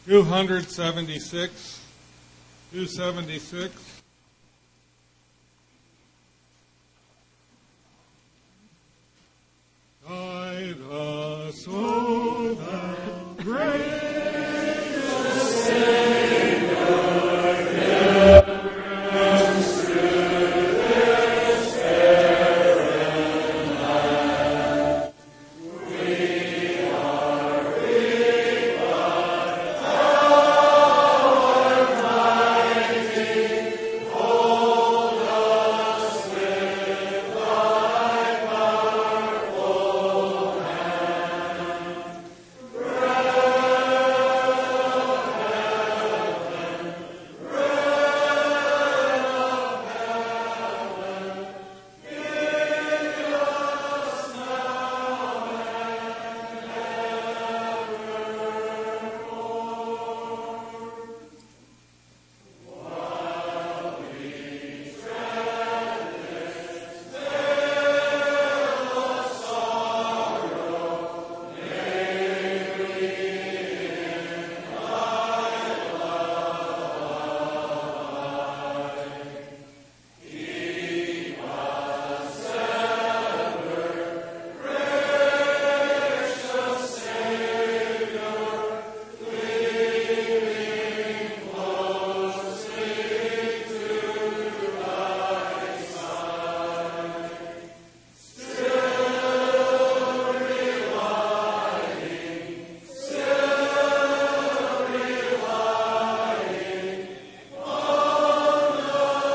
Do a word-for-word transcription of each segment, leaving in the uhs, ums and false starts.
two seventy-six. two seventy-six. Guide us, O thou gracious Savior, deliverance to this barren land. We are weak, but thou art mighty. Hold us with thy powerful hand. Bread of heaven, bread of heaven, feed us now and evermore. While we tread this vale of sorrow, may we in thy love abide. Keep us ever, gracious Savior, cleaving closely to thy side. Still relying, still relying on the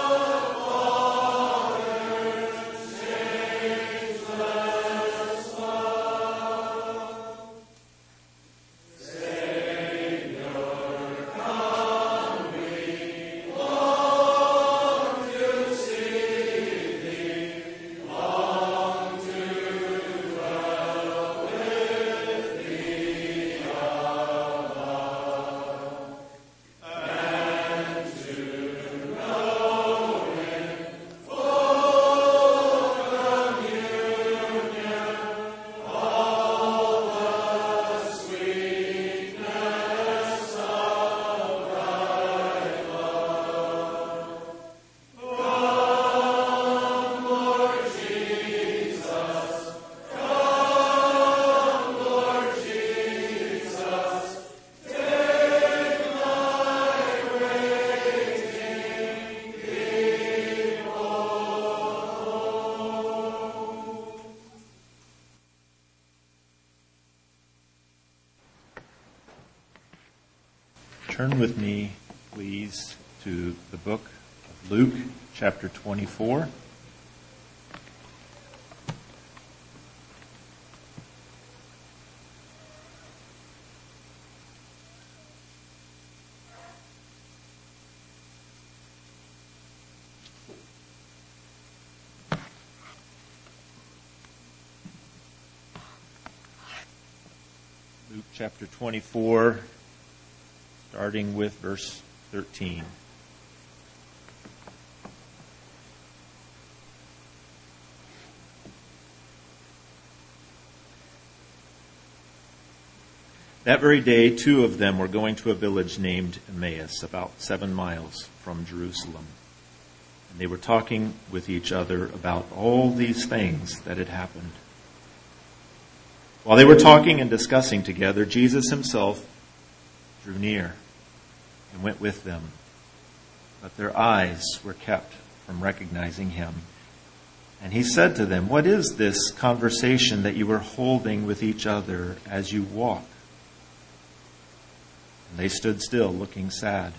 Father's changeless love. Savior, come, we long to see thee, long to dwell with thee above, and to know in full communion all the sweetness of thy love. Come, Lord Jesus, come, Lord Jesus, take thy waiting people home. Turn with me, please, to the book of Luke, chapter twenty-four. Luke chapter twenty-four, starting with verse thirteen. That very day, two of them were going to a village named Emmaus, about seven miles from Jerusalem. And they were talking with each other about all these things that had happened. While they were talking and discussing together, Jesus himself drew near and went with them. But their eyes were kept from recognizing him. And he said to them, "What is this conversation that you are holding with each other as you walk?" And they stood still, looking sad.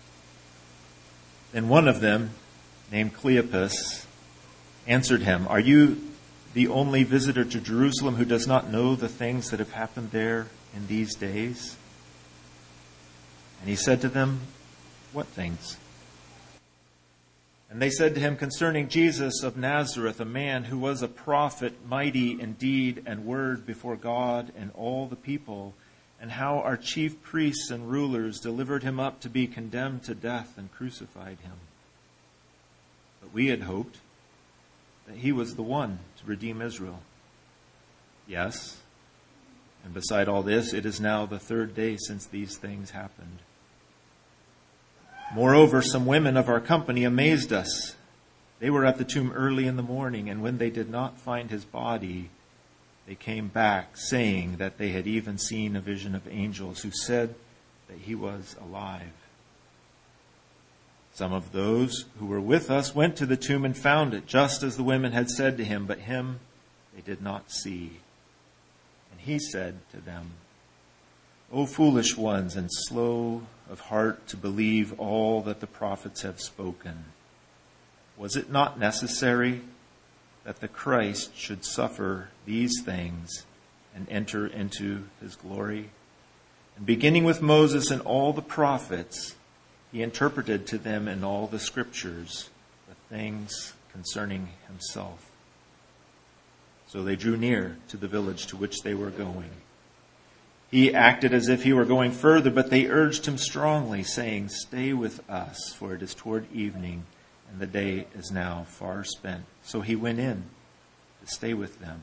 Then one of them, named Cleopas, answered him, "Are you the only visitor to Jerusalem who does not know the things that have happened there in these days?" And he said to them, "What things?" And they said to him, "Concerning Jesus of Nazareth, a man who was a prophet, mighty in deed and word before God and all the people, and how our chief priests and rulers delivered him up to be condemned to death and crucified him. But we had hoped that he was the one to redeem Israel. Yes, And beside all this, it is now the third day since these things happened. Moreover, some women of our company amazed us. They were at the tomb early in the morning, and when they did not find his body, they came back, saying that they had even seen a vision of angels who said that he was alive. Some of those who were with us went to the tomb and found it, just as the women had said to him, but him they did not see. And he said to them, O foolish ones, and slow of heart to believe all that the prophets have spoken. Was it not necessary that the Christ should suffer these things and enter into his glory? And beginning with Moses and all the prophets, he interpreted to them in all the scriptures the things concerning himself. So they drew near to the village to which they were going. He acted as if he were going further, but they urged him strongly, saying, Stay with us, for it is toward evening, and the day is now far spent. So he went in to stay with them.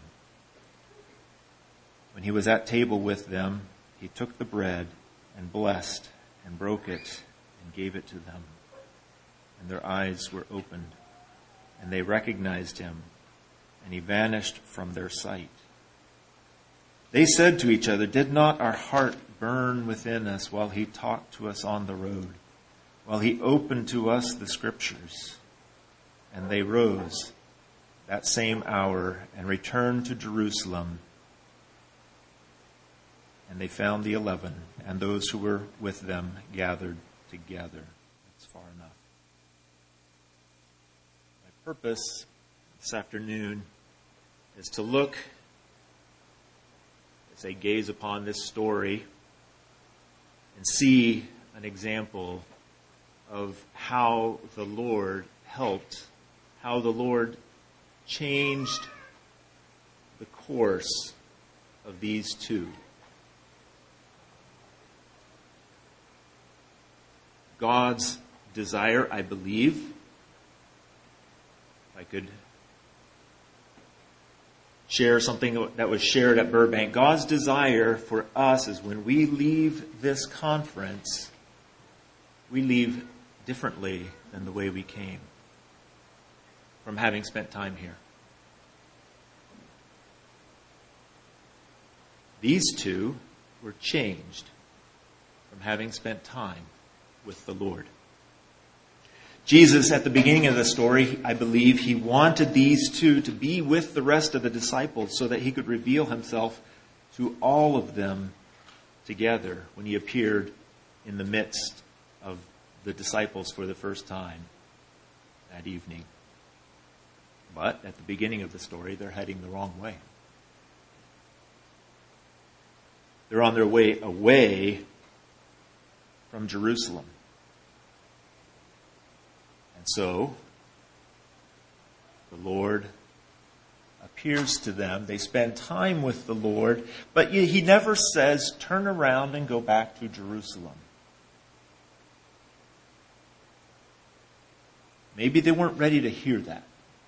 When he was at table with them, he took the bread and blessed and broke it and gave it to them. And their eyes were opened, and they recognized him, and he vanished from their sight. They said to each other, Did not our heart burn within us while he talked to us on the road, while he opened to us the scriptures? And they rose that same hour and returned to Jerusalem. And they found the eleven and those who were with them gathered together. That's far enough. My purpose this afternoon is to look, as I gaze upon this story, and see an example of how the Lord helped, how the Lord changed the course of these two. God's desire, I believe, if I could share something that was shared at Burbank, God's desire for us is when we leave this conference, we leave differently than the way we came from having spent time here. These two were changed from having spent time with the Lord. Jesus, at the beginning of the story, I believe he wanted these two to be with the rest of the disciples so that he could reveal himself to all of them together when he appeared in the midst of the disciples for the first time that evening. But at the beginning of the story, they're heading the wrong way. They're on their way away from Jerusalem. And so, the Lord appears to them. They spend time with the Lord, but he never says, turn around and go back to Jerusalem. Maybe they weren't ready to hear that.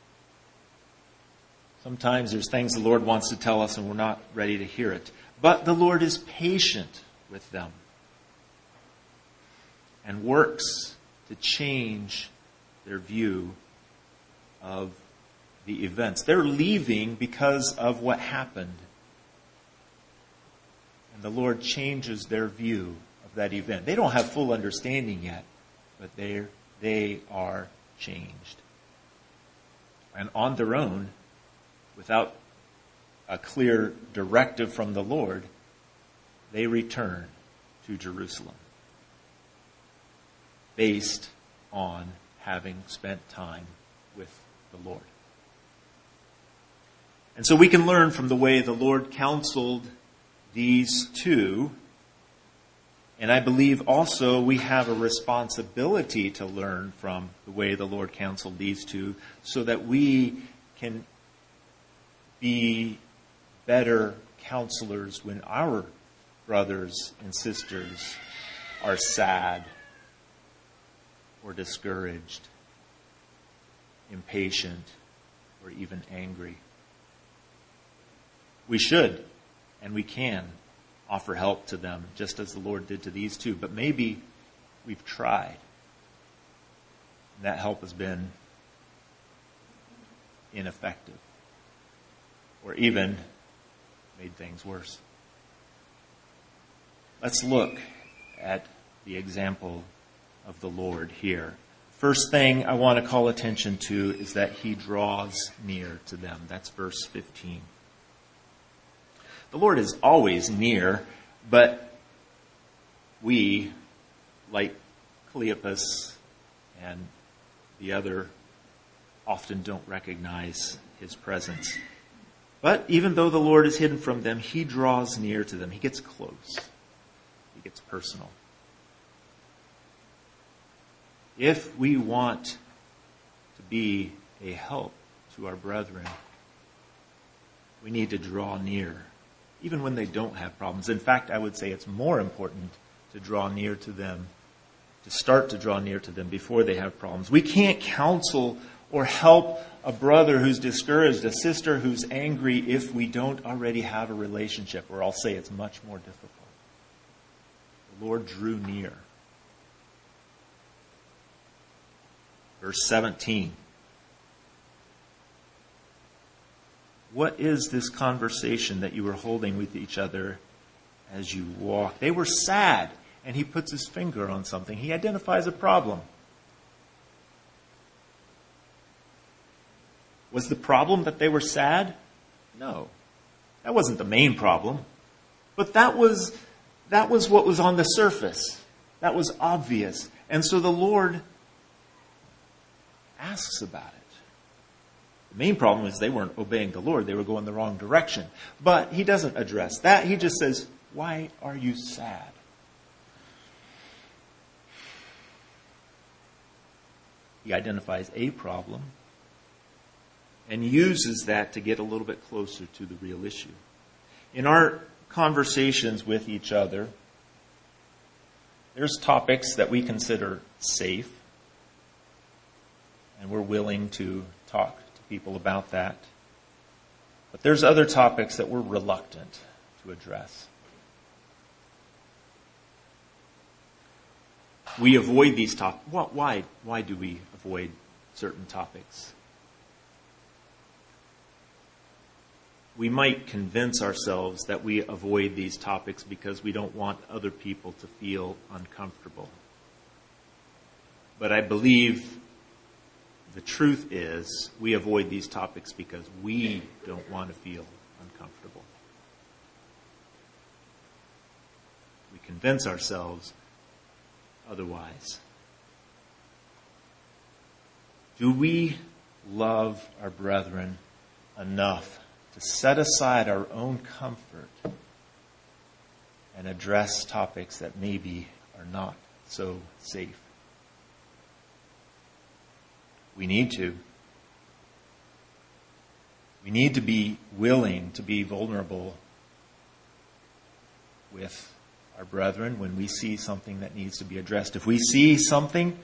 Sometimes there's things the Lord wants to tell us and we're not ready to hear it. But the Lord is patient with them and works to change their view of the events. They're leaving because of what happened. And the Lord changes their view of that event. They don't have full understanding yet, but they they are changed. And on their own, without a clear directive from the Lord, they return to Jerusalem based on having spent time with the Lord. And so we can learn from the way the Lord counseled these two. And I believe also we have a responsibility to learn from the way the Lord counseled these two so that we can be better counselors when our brothers and sisters are sad or discouraged, impatient, or even angry. We should and we can offer help to them, just as the Lord did to these two. But maybe we've tried. And that help has been ineffective, or even made things worse. Let's look at the example of the Lord here. First thing I want to call attention to is that he draws near to them. That's verse fifteen. The Lord is always near, but we, like Cleopas and the other, often don't recognize his presence. But even though the Lord is hidden from them, he draws near to them. He gets close. He gets personal. If we want to be a help to our brethren, we need to draw near, even when they don't have problems. In fact, I would say it's more important to draw near to them, to start to draw near to them before they have problems. We can't counsel or help a brother who's discouraged, a sister who's angry, if we don't already have a relationship, or I'll say it's much more difficult. The Lord drew near. Verse seventeen. What is this conversation that you were holding with each other as you walk? They were sad, and he puts his finger on something. He identifies a problem. Was the problem that they were sad? No. That wasn't the main problem. But that was, that was what was on the surface. That was obvious. And so the Lord asks about it. The main problem is they weren't obeying the Lord. They were going the wrong direction. But he doesn't address that. He just says, why are you sad? He identifies a problem and uses that to get a little bit closer to the real issue. In our conversations with each other, there's topics that we consider safe, and we're willing to talk to people about that. But there's other topics that we're reluctant to address. We avoid these topics. Why? Why do we avoid certain topics? We might convince ourselves that we avoid these topics because we don't want other people to feel uncomfortable. But I believe the truth is we avoid these topics because we don't want to feel uncomfortable. We convince ourselves otherwise. Do we love our brethren enough to set aside our own comfort and address topics that maybe are not so safe? We need to. We need to be willing to be vulnerable with our brethren when we see something that needs to be addressed. If we see something, do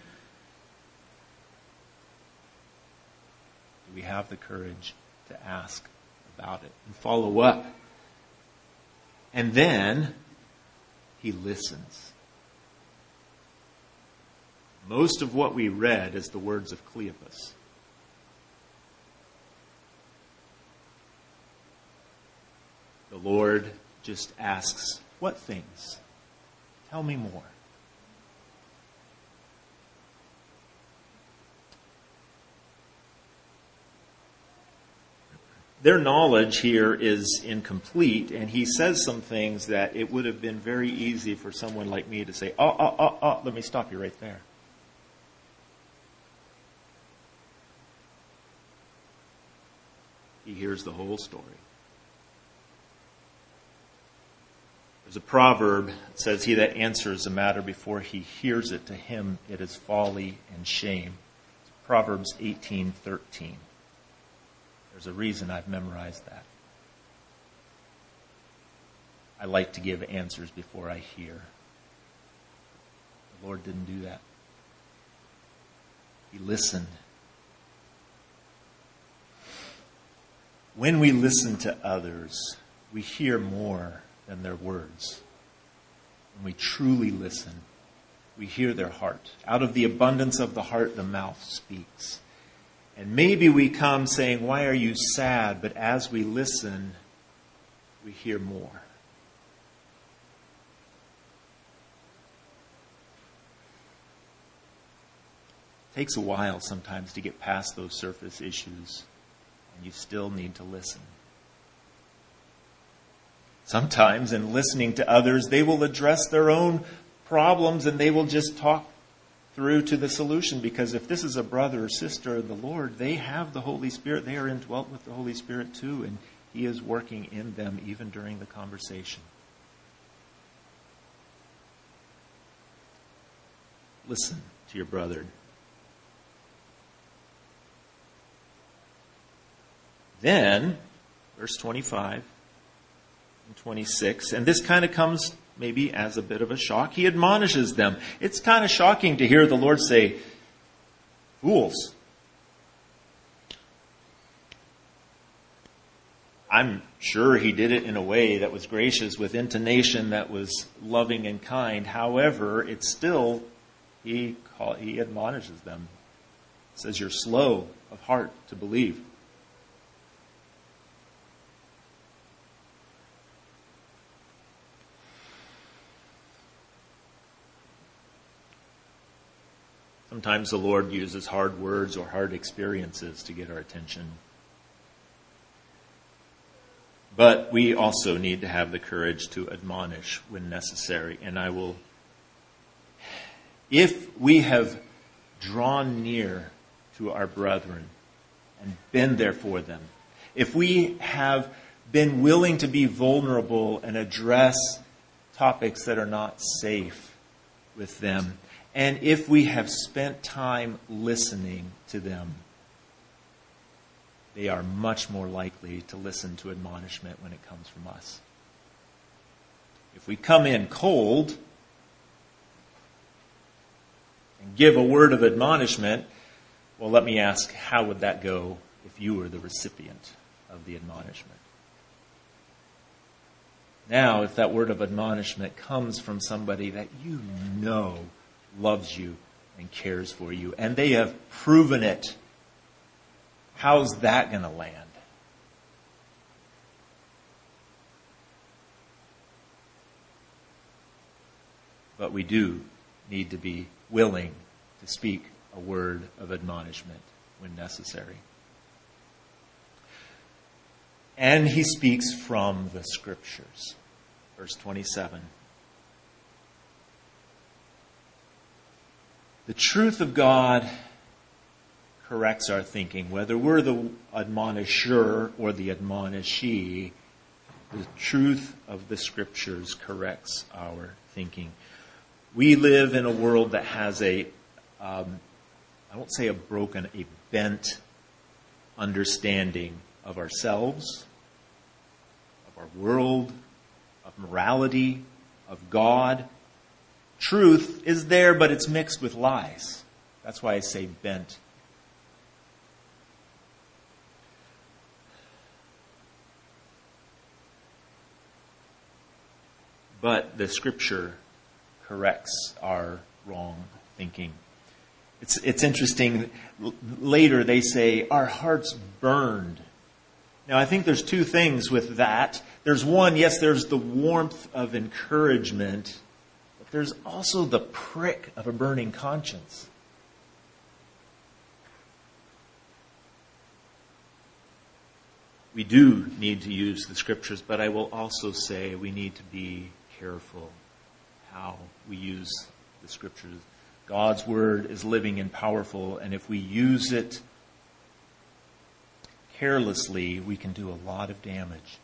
we have the courage to ask about it and follow up? And then he listens. Most of what we read is the words of Cleopas. The Lord just asks, what things? Tell me more. Their knowledge here is incomplete, and he says some things that it would have been very easy for someone like me to say, oh, oh, oh, oh, let me stop you right there. He hears the whole story. There's a proverb that says, he that answers a matter before he hears it, to him it is folly and shame. It's Proverbs eighteen thirteen. There's a reason I've memorized that. I like to give answers before I hear. The Lord didn't do that. He listened. When we listen to others, we hear more than their words. When we truly listen, we hear their heart. Out of the abundance of the heart, the mouth speaks. And maybe we come saying, "Why are you sad?" But as we listen, we hear more. It takes a while sometimes to get past those surface issues, and you still need to listen. Sometimes in listening to others, they will address their own problems and they will just talk through to the solution, because if this is a brother or sister of the Lord, they have the Holy Spirit. They are indwelt with the Holy Spirit too, and He is working in them even during the conversation. Listen to your brother. Then, verse twenty-five and twenty-six, and this kind of comes maybe as a bit of a shock. He admonishes them. It's kind of shocking to hear the Lord say, "Fools." I'm sure He did it in a way that was gracious, with intonation that was loving and kind. However, it's still, He call, He admonishes them. He says, "You're slow of heart to believe." Sometimes the Lord uses hard words or hard experiences to get our attention. But we also need to have the courage to admonish when necessary. And I will, if we have drawn near to our brethren and been there for them, if we have been willing to be vulnerable and address topics that are not safe with them, and if we have spent time listening to them, they are much more likely to listen to admonishment when it comes from us. If we come in cold and give a word of admonishment, well, let me ask, how would that go if you were the recipient of the admonishment? Now, if that word of admonishment comes from somebody that you know loves you and cares for you, and they have proven it, how's that going to land? But we do need to be willing to speak a word of admonishment when necessary. And he speaks from the Scriptures. Verse twenty-seven. The truth of God corrects our thinking. Whether we're the admonisher or the admonishee, the truth of the Scriptures corrects our thinking. We live in a world that has a, um, I won't say a broken, a bent understanding of ourselves, of our world, of morality, of God. Truth is there, but it's mixed with lies. That's why I say bent. But the Scripture corrects our wrong thinking. It's it's interesting. L- later they say, our hearts burned. Now I think there's two things with that. There's one, yes, there's the warmth of encouragement, but there's also the prick of a burning conscience. We do need to use the Scriptures, but I will also say we need to be careful how we use the Scriptures. God's Word is living and powerful, and if we use it carelessly, we can do a lot of damage.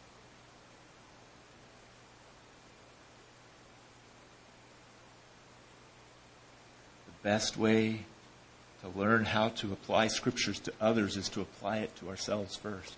The best way to learn how to apply Scriptures to others is to apply it to ourselves first.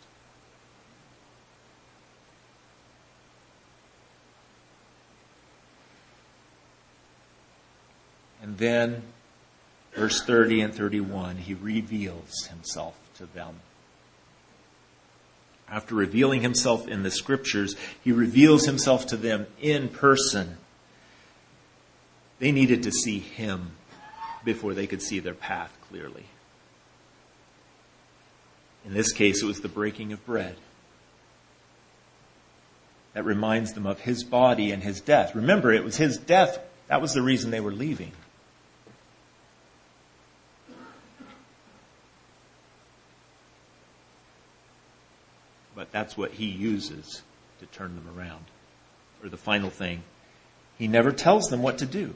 And then, verse thirty and thirty-one, he reveals himself to them. After revealing himself in the scriptures, he reveals himself to them in person. They needed to see him before they could see their path clearly. In this case, it was the breaking of bread that reminds them of his body and his death. Remember, it was his death. That was the reason they were leaving. But that's what he uses to turn them around. Or the final thing, he never tells them what to do.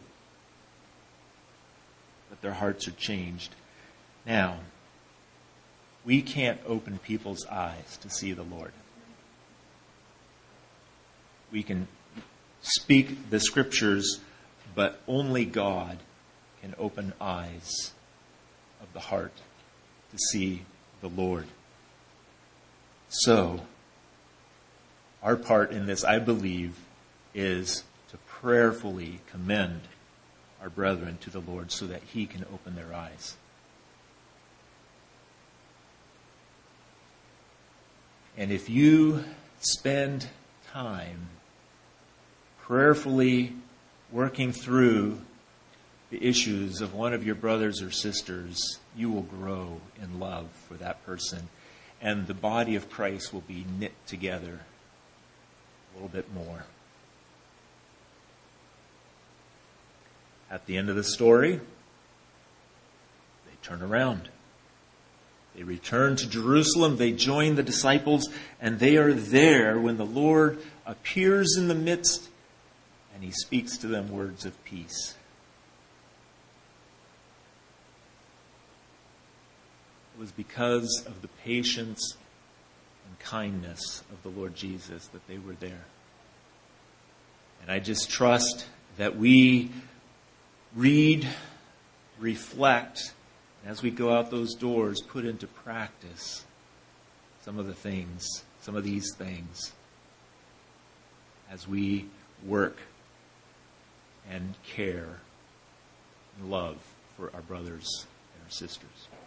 But their hearts are changed. Now, we can't open people's eyes to see the Lord. We can speak the scriptures, but only God can open eyes of the heart to see the Lord. So, our part in this, I believe, is to prayerfully commend our brethren to the Lord so that he can open their eyes. And if you spend time prayerfully working through the issues of one of your brothers or sisters, you will grow in love for that person. And the body of Christ will be knit together a little bit more. At the end of the story, they turn around. They return to Jerusalem. They join the disciples, and they are there when the Lord appears in the midst and he speaks to them words of peace. It was because of the patience and kindness of the Lord Jesus that they were there. And I just trust that we read, reflect, and as we go out those doors, put into practice some of the things, some of these things, as we work and care and love for our brothers and our sisters.